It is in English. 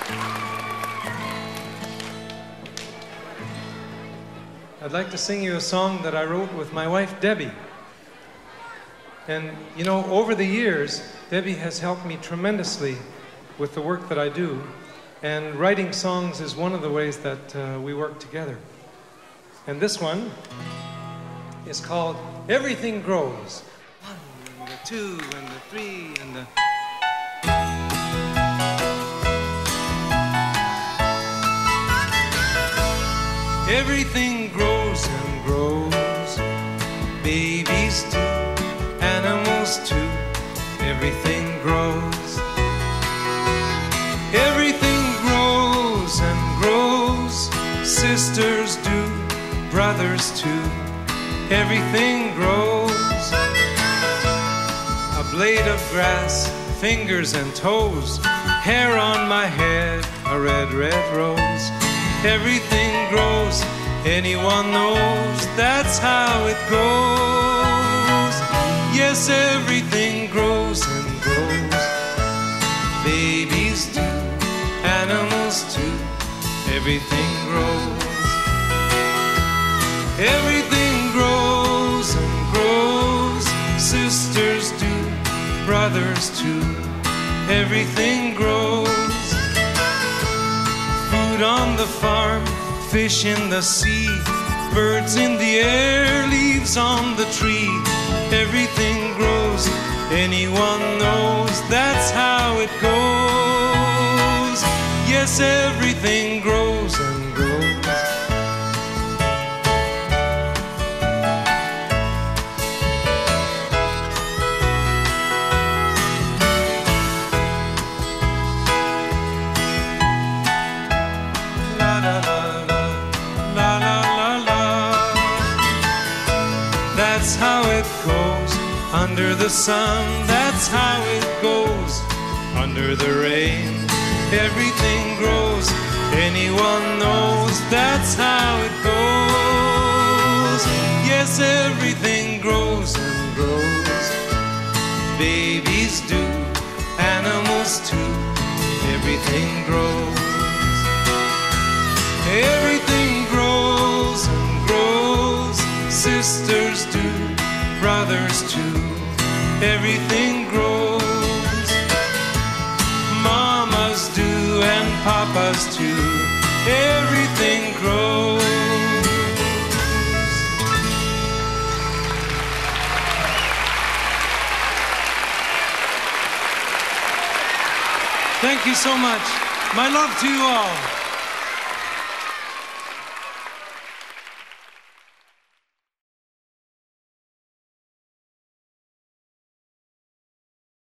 I'd like to sing you a song that I wrote with my wife, Debbie. And, you know, over the years, Debbie has helped me tremendously with the work that I do. And writing songs is one of the ways that we work together. And this one is called Everything Grows. 1 and the 2 and the 3 and the... Everything grows and grows, babies do, animals too, everything grows. Everything grows and grows, sisters do, brothers too, everything grows. A blade of grass, fingers and toes, hair on my head, a red, red rose. Everything grows, anyone knows that's how it goes. Yes, everything grows and grows, babies do, animals too, everything grows. Everything grows and grows, sisters do, brothers too, everything grows. Food on the farm, fish in the sea, birds in the air, leaves on the tree. Everything grows, anyone knows that's how it goes. Yes, everything grows and grows. That's how it goes under the sun, that's how it goes under the rain. Everything grows, anyone knows that's how it goes. Yes, everything grows and grows, babies do, animals too, everything grows. Everything grows and grows, sisters do, brothers too, everything grows. Mamas do and papas too, everything grows. Thank you so much. My love to you all.